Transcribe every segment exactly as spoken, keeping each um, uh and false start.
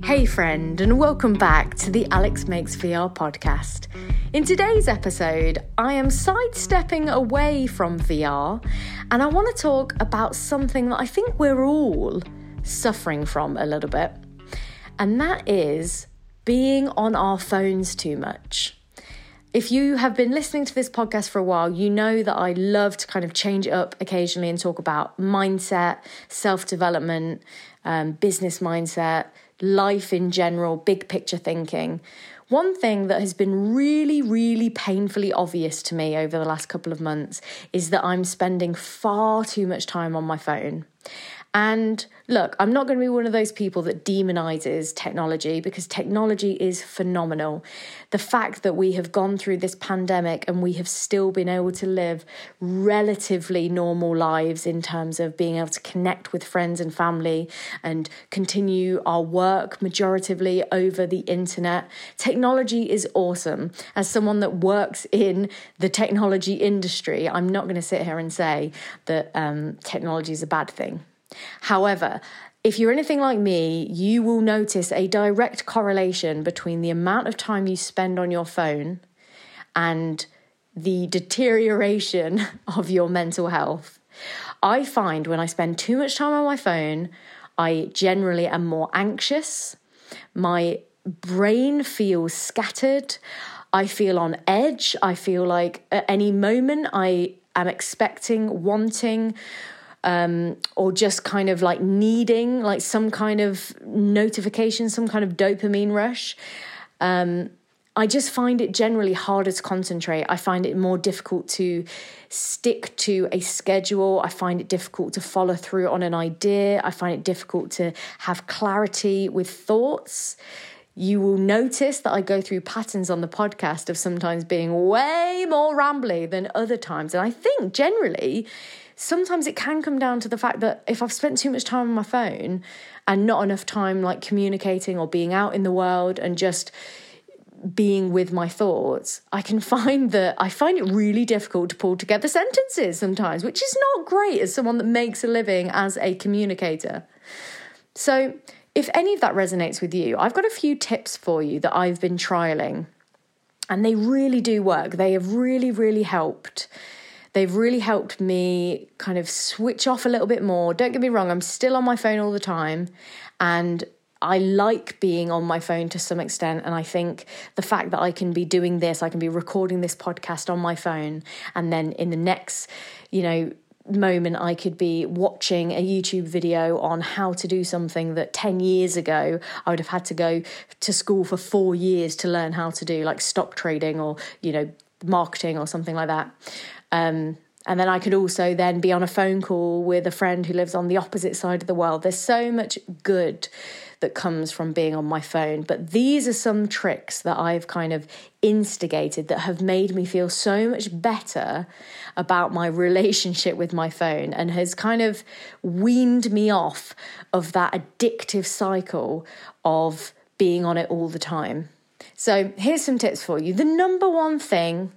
Hey friend, and welcome back to the Alex Makes V R podcast. In today's episode, I am sidestepping away from V R and I want to talk about something that I think we're all suffering from a little bit, and that is being on our phones too much. If you have been listening to this podcast for a while, you know that I love to kind of change it up occasionally and talk about mindset, self-development, um, business mindset, life in general, big picture thinking. One thing that has been really, really painfully obvious to me over the last couple of months is that I'm spending far too much time on my phone. And look, I'm not going to be one of those people that demonizes technology, because technology is phenomenal. The fact that we have gone through this pandemic and we have still been able to live relatively normal lives in terms of being able to connect with friends and family and continue our work majoritively over the internet. Technology is awesome. As someone that works in the technology industry, I'm not going to sit here and say that um, technology is a bad thing. However, if you're anything like me, you will notice a direct correlation between the amount of time you spend on your phone and the deterioration of your mental health. I find when I spend too much time on my phone, I generally am more anxious. My brain feels scattered. I feel on edge. I feel like at any moment I am expecting, wanting, Um, or just kind of like needing like some kind of notification, some kind of dopamine rush. Um, I just find it generally harder to concentrate. I find it more difficult to stick to a schedule. I find it difficult to follow through on an idea. I find it difficult to have clarity with thoughts. You will notice that I go through patterns on the podcast of sometimes being way more rambly than other times. And I think generally, sometimes it can come down to the fact that if I've spent too much time on my phone and not enough time like communicating or being out in the world and just being with my thoughts, I can find that I find it really difficult to pull together sentences sometimes, which is not great as someone that makes a living as a communicator. So if any of that resonates with you, I've got a few tips for you that I've been trialing, and they really do work. They have really, really helped. They've really helped me kind of switch off a little bit more. Don't get me wrong, I'm still on my phone all the time, and I like being on my phone to some extent. And I think the fact that I can be doing this, I can be recording this podcast on my phone, and then in the next, you know, moment I could be watching a YouTube video on how to do something that ten years ago I would have had to go to school for four years to learn how to do, like stock trading or, you know, marketing or something like that. Um, and then I could also then be on a phone call with a friend who lives on the opposite side of the world. There's so much good that comes from being on my phone. But these are some tricks that I've kind of instigated that have made me feel so much better about my relationship with my phone, and has kind of weaned me off of that addictive cycle of being on it all the time. So here's some tips for you. The number one thing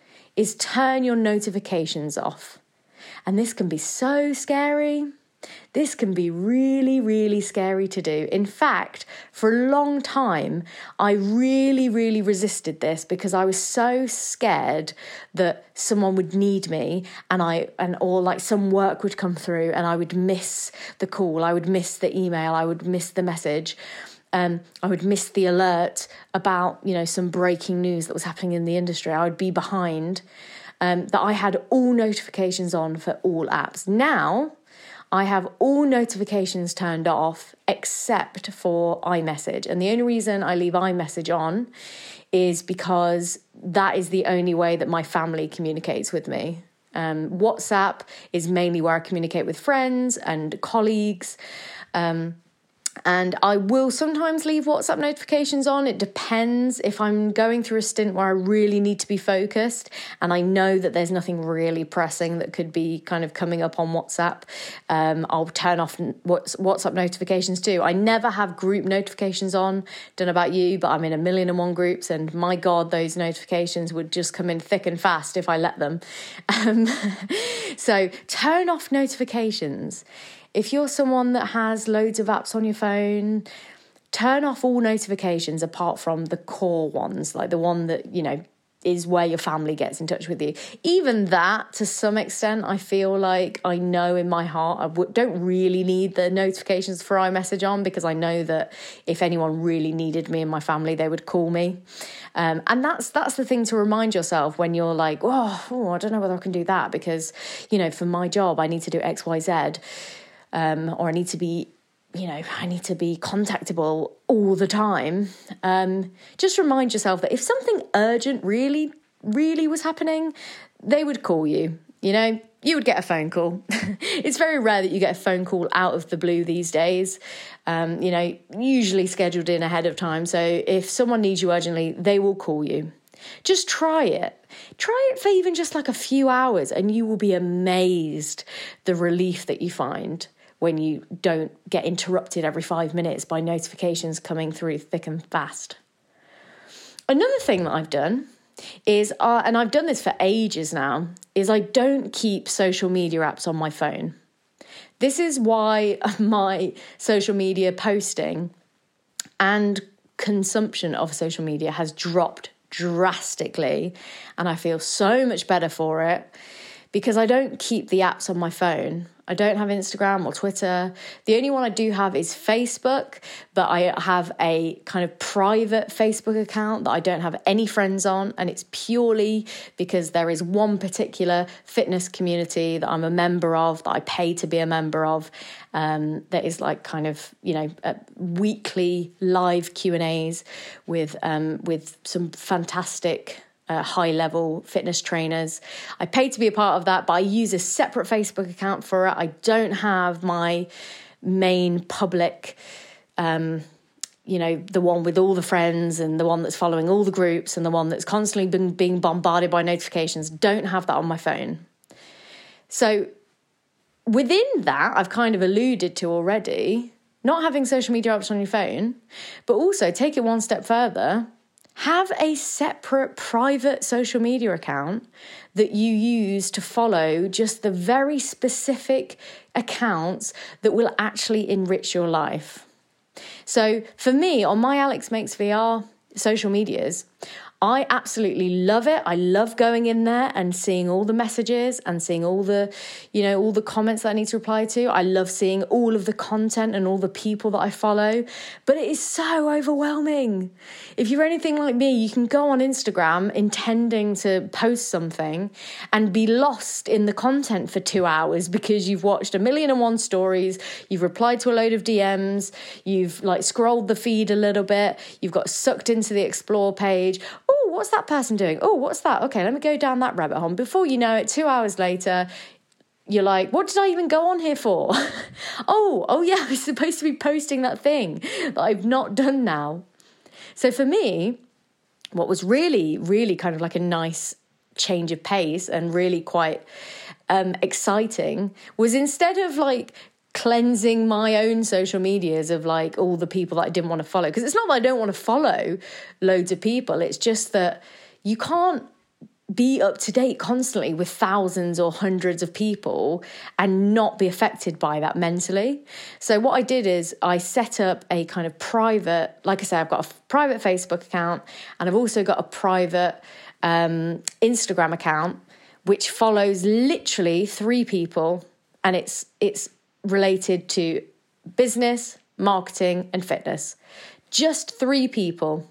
is turn your notifications off. And this can be so scary. This can be really, really scary to do. In fact, for a long time, I really, really resisted this because I was so scared that someone would need me and I and or like some work would come through and I would miss the call, I would miss the email, I would miss the message. Um, I would miss the alert about, you know, some breaking news that was happening in the industry. I would be behind, um, that I had all notifications on for all apps. Now, I have all notifications turned off except for iMessage. And the only reason I leave iMessage on is because that is the only way that my family communicates with me. Um, WhatsApp is mainly where I communicate with friends and colleagues. Um, And I will sometimes leave WhatsApp notifications on. It depends. If I'm going through a stint where I really need to be focused and I know that there's nothing really pressing that could be kind of coming up on WhatsApp, um, I'll turn off WhatsApp notifications too. I never have group notifications on. Don't know about you, but I'm in a million and one groups, and my God, those notifications would just come in thick and fast if I let them. Um, so turn off notifications. If you're someone that has loads of apps on your phone, turn off all notifications apart from the core ones, like the one that, you know, is where your family gets in touch with you. Even that, to some extent, I feel like I know in my heart I w- don't really need the notifications for iMessage on, because I know that if anyone really needed me and my family, they would call me. Um, and that's that's the thing to remind yourself when you're like, oh, oh, I don't know whether I can do that because, you know, for my job, I need to do X, Y, Z, um, or I need to be you know, I need to be contactable all the time. Um, just remind yourself that if something urgent really, really was happening, they would call you, you know, you would get a phone call. It's very rare that you get a phone call out of the blue these days, um, you know, usually scheduled in ahead of time. So if someone needs you urgently, they will call you. Just try it. Try it for even just like a few hours and you will be amazed the relief that you find when you don't get interrupted every five minutes by notifications coming through thick and fast. Another thing that I've done is, uh, and I've done this for ages now, is I don't keep social media apps on my phone. This is why my social media posting and consumption of social media has dropped drastically, and I feel so much better for it because I don't keep the apps on my phone. I don't have Instagram or Twitter. The only one I do have is Facebook, but I have a kind of private Facebook account that I don't have any friends on. And it's purely because there is one particular fitness community that I'm a member of, that I pay to be a member of, um, that is like kind of, you know, uh, weekly live Q and A's with, um, with some fantastic Uh, high-level fitness trainers. I pay to be a part of that, but I use a separate Facebook account for it. I don't have my main public, um, you know, the one with all the friends and the one that's following all the groups and the one that's constantly been being bombarded by notifications. Don't have that on my phone. So within that, I've kind of alluded to already, not having social media apps on your phone, but also take it one step further. Have a separate private social media account that you use to follow just the very specific accounts that will actually enrich your life. So for me, on my Alex Makes V R social medias, I absolutely love it. I love going in there and seeing all the messages and seeing all the, you know, all the comments that I need to reply to. I love seeing all of the content and all the people that I follow, but it is so overwhelming. If you're anything like me, you can go on Instagram intending to post something and be lost in the content for two hours because you've watched a million and one stories, you've replied to a load of D Ms, you've like scrolled the feed a little bit, you've got sucked into the explore page. Oh, what's that person doing? Oh, what's that? Okay, let me go down that rabbit hole. Before you know it, two hours later, you're like, what did I even go on here for? oh, oh yeah, I was supposed to be posting that thing that I've not done now. So for me, what was really, really kind of like a nice change of pace and really quite um, exciting was instead of like cleansing my own social medias of like all the people that I didn't want to follow. Because it's not that I don't want to follow loads of people. It's just that you can't be up to date constantly with thousands or hundreds of people and not be affected by that mentally. So what I did is I set up a kind of private, like I said, I've got a private Facebook account and I've also got a private um, Instagram account, which follows literally three people, and it's it's related to business, marketing, and fitness. Just three people.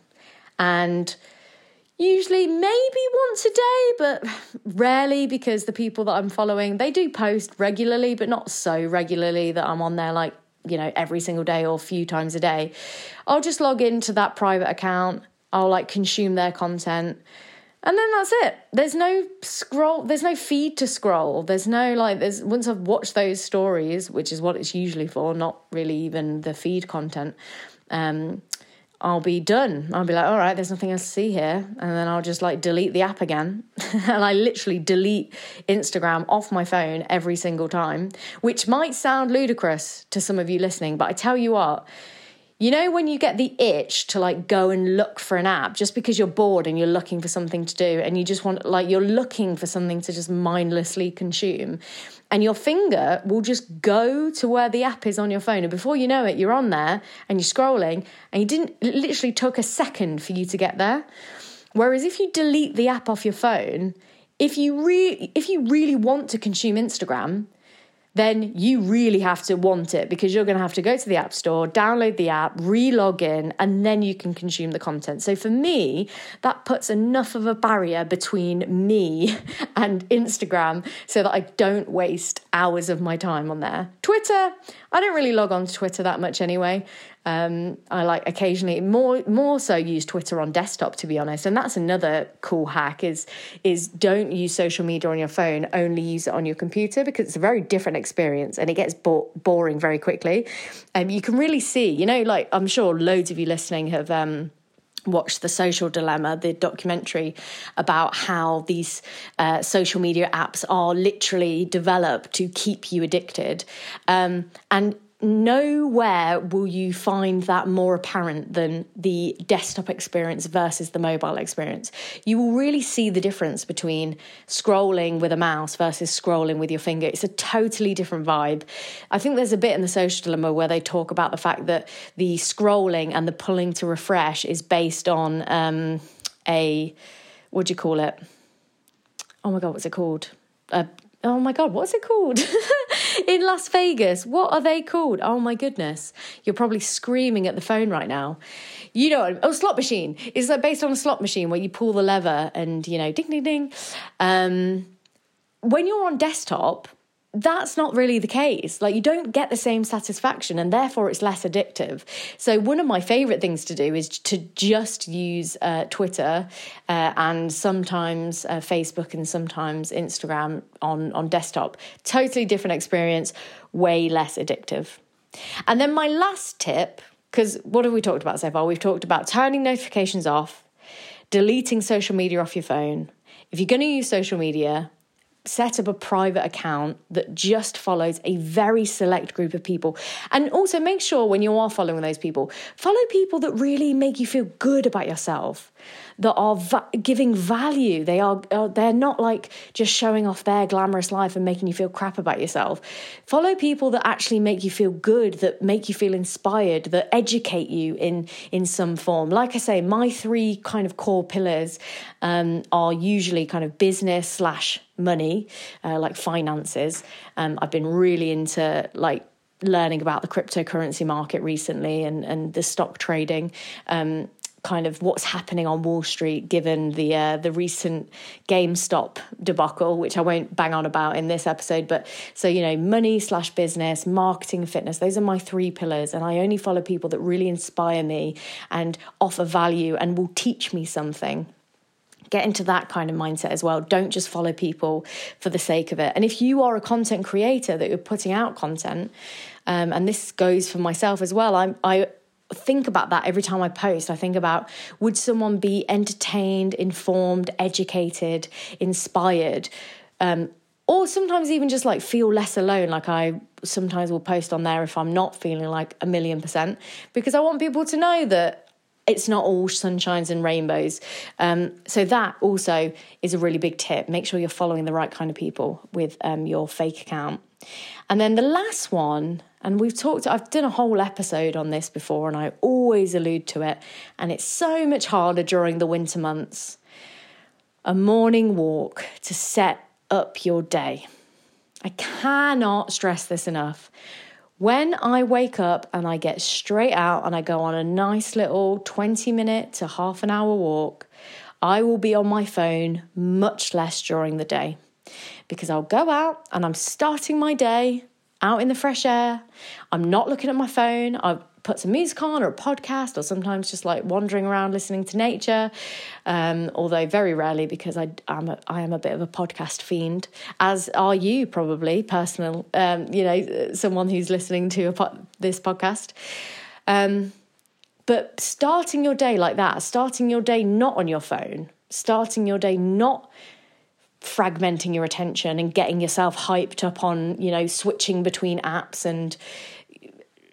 And usually maybe once a day, but rarely, because the people that I'm following, they do post regularly, but not so regularly that I'm on there like, you know, every single day or a few times a day. I'll just log into that private account. I'll like consume their content. And then that's it. There's no scroll. There's no feed to scroll. There's no like, there's once I've watched those stories, which is what it's usually for, not really even the feed content, um, I'll be done. I'll be like, all right, there's nothing else to see here. And then I'll just like delete the app again. And I literally delete Instagram off my phone every single time, which might sound ludicrous to some of you listening, but I tell you what, You know, when you get the itch to like go and look for an app just because you're bored and you're looking for something to do and you just want, like, you're looking for something to just mindlessly consume, and your finger will just go to where the app is on your phone. And before you know it, you're on there and you're scrolling and you didn't, it literally took a second for you to get there. Whereas if you delete the app off your phone, if you really, if you really want to consume Instagram, then you really have to want it, because you're going to have to go to the App Store, download the app, re-log in, and then you can consume the content. So for me, that puts enough of a barrier between me and Instagram so that I don't waste hours of my time on there. Twitter, I don't really log on to Twitter that much anyway. Um, I like occasionally more more so use Twitter on desktop, to be honest. And that's another cool hack is, is don't use social media on your phone, only use it on your computer, because it's a very different experience and it gets bo- boring very quickly. Um, you can really see, you know, like I'm sure loads of you listening have um, watched The Social Dilemma, the documentary about how these uh, social media apps are literally developed to keep you addicted. Um, and nowhere will you find that more apparent than the desktop experience versus the mobile experience. You will really see the difference between scrolling with a mouse versus scrolling with your finger. It's a totally different vibe. I think there's a bit in The Social Dilemma where they talk about the fact that the scrolling and the pulling to refresh is based on um, a, what do you call it? Oh my God, what's it called? Uh, oh my God, what's it called? In Las Vegas, what are they called? Oh my goodness. You're probably screaming at the phone right now. You know, oh, slot machine. It's like based on a slot machine where you pull the lever and, you know, ding, ding, ding. Um, when you're on desktop, that's not really the case. Like, you don't get the same satisfaction, and therefore it's less addictive. So one of my favorite things to do is to just use uh, Twitter uh, and sometimes uh, Facebook and sometimes Instagram on, on desktop. Totally different experience, way less addictive. And then my last tip, because what have we talked about so far? We've talked about turning notifications off, deleting social media off your phone. If you're going to use social media, set up a private account that just follows a very select group of people. And also make sure when you are following those people, follow people that really make you feel good about yourself, that are va- giving value. They are, uh, they're not like just showing off their glamorous life and making you feel crap about yourself. Follow people that actually make you feel good, that make you feel inspired, that educate you in, in some form. Like I say, my three kind of core pillars um, are usually kind of business slash money, uh, like finances. Um, I've been really into like learning about the cryptocurrency market recently and, and the stock trading, um, kind of what's happening on Wall Street, given the uh, the recent GameStop debacle, which I won't bang on about in this episode. But so, you know, money slash business, marketing, fitness, those are my three pillars. And I only follow people that really inspire me and offer value and will teach me something. Get into that kind of mindset as well. Don't just follow people for the sake of it. And if you are a content creator that you're putting out content, um, and this goes for myself as well, I'm, I think about that every time I post. I think about, would someone be entertained, informed, educated, inspired, um, or sometimes even just like feel less alone. Like I sometimes will post on there if I'm not feeling like a million percent, because I want people to know that it's not all sunshines and rainbows. Um, so that also is a really big tip. Make sure you're following the right kind of people with um, your fake account. And then the last one, and we've talked, I've done a whole episode on this before and I always allude to it, and it's so much harder during the winter months. A morning walk to set up your day. I cannot stress this enough. When I wake up and I get straight out and I go on a nice little twenty minute to half an hour walk, I will be on my phone much less during the day, because I'll go out and I'm starting my day out in the fresh air. I'm not looking at my phone. I've put some music on or a podcast, or sometimes just like wandering around listening to nature. Um, although very rarely, because I am a, I am a bit of a podcast fiend, as are you probably, personal, um, you know, someone who's listening to a po- this podcast. Um, but starting your day like that, starting your day not on your phone, starting your day not fragmenting your attention and getting yourself hyped up on, you know, switching between apps and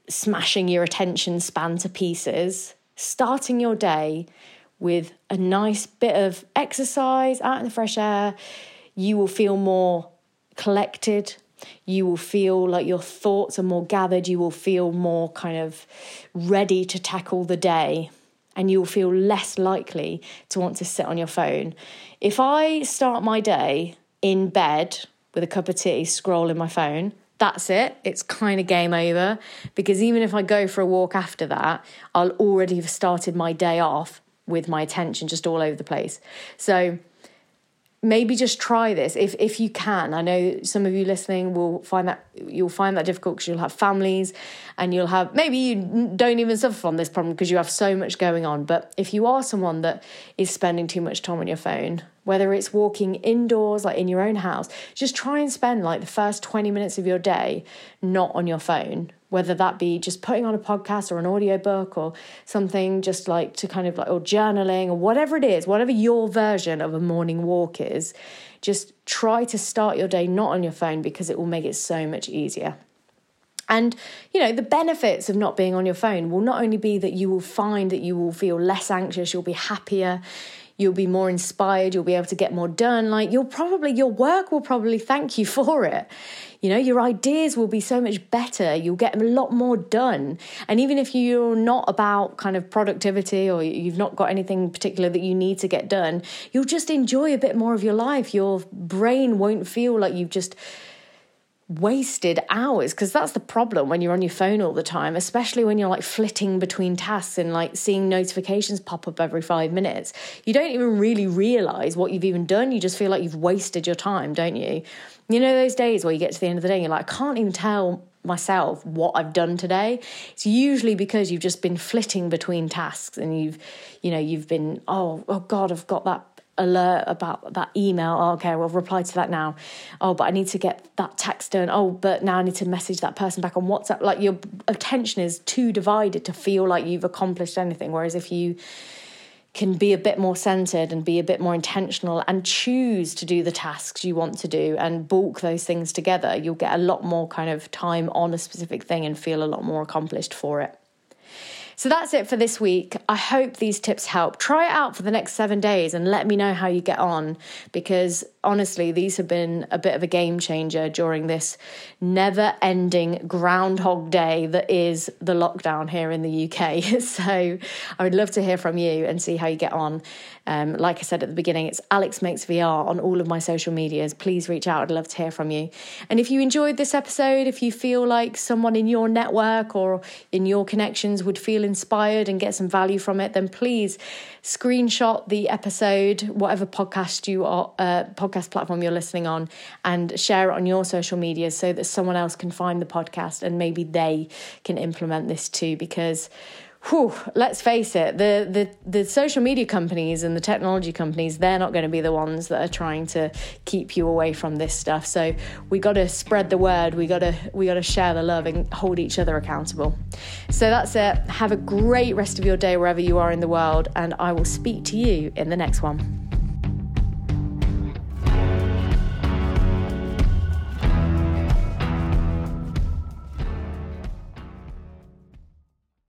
smashing your attention span to pieces, starting your day with a nice bit of exercise out in the fresh air, you will feel more collected. You will feel like your thoughts are more gathered. You will feel more kind of ready to tackle the day, and you will feel less likely to want to sit on your phone. If I start my day in bed with a cup of tea, scrolling my phone, that's it. It's kind of game over, because even if I go for a walk after that, I'll already have started my day off with my attention just all over the place. So maybe just try this if if you can. I know some of you listening will find that you'll find that difficult because you'll have families and you'll have, maybe you don't even suffer from this problem because you have so much going on. But if you are someone that is spending too much time on your phone, whether it's walking indoors, like in your own house, just try and spend like the first twenty minutes of your day not on your phone, whether that be just putting on a podcast or an audiobook or something, just like to kind of like, or journaling or whatever it is, whatever your version of a morning walk is, just try to start your day not on your phone, because it will make it so much easier. And, you know, the benefits of not being on your phone will not only be that you will find that you will feel less anxious, you'll be happier, you'll be more inspired, you'll be able to get more done. Like you'll probably, your work will probably thank you for it. You know, your ideas will be so much better. You'll get a lot more done. And even if you're not about kind of productivity or you've not got anything particular that you need to get done, you'll just enjoy a bit more of your life. Your brain won't feel like you've just wasted hours, because that's the problem when you're on your phone all the time, especially when you're like flitting between tasks and like seeing notifications pop up every five minutes. You don't even really realize what you've even done. You just feel like you've wasted your time, don't you? You know those days where you get to the end of the day and you're like, I can't even tell myself what I've done today. It's usually because you've just been flitting between tasks and you've, you know, you've been, oh, oh God, I've got that alert about that email. Oh, okay, well, I've replied to that now. Oh, but I need to get that text done. Oh, but now I need to message that person back on WhatsApp. Like your attention is too divided to feel like you've accomplished anything. Whereas if you can be a bit more centered and be a bit more intentional and choose to do the tasks you want to do and bulk those things together, you'll get a lot more kind of time on a specific thing and feel a lot more accomplished for it. So that's it for this week. I hope these tips help. Try it out for the next seven days and let me know how you get on, because honestly, these have been a bit of a game changer during this never-ending Groundhog Day that is the lockdown here in the U K. So I would love to hear from you and see how you get on. Um, like I said at the beginning, it's Alex Makes V R on all of my social medias. Please reach out. I'd love to hear from you. And if you enjoyed this episode, if you feel like someone in your network or in your connections would feel inspired and get some value from it, then please screenshot the episode, whatever podcast you are, uh, podcast platform you're listening on, and share it on your social media so that someone else can find the podcast and maybe they can implement this too. Because whew, let's face it, the, the the social media companies and the technology companies, they're not going to be the ones that are trying to keep you away from this stuff. So we got to spread the word. We got to we got to share the love and hold each other accountable. So that's it. Have a great rest of your day wherever you are in the world, and I will speak to you in the next one.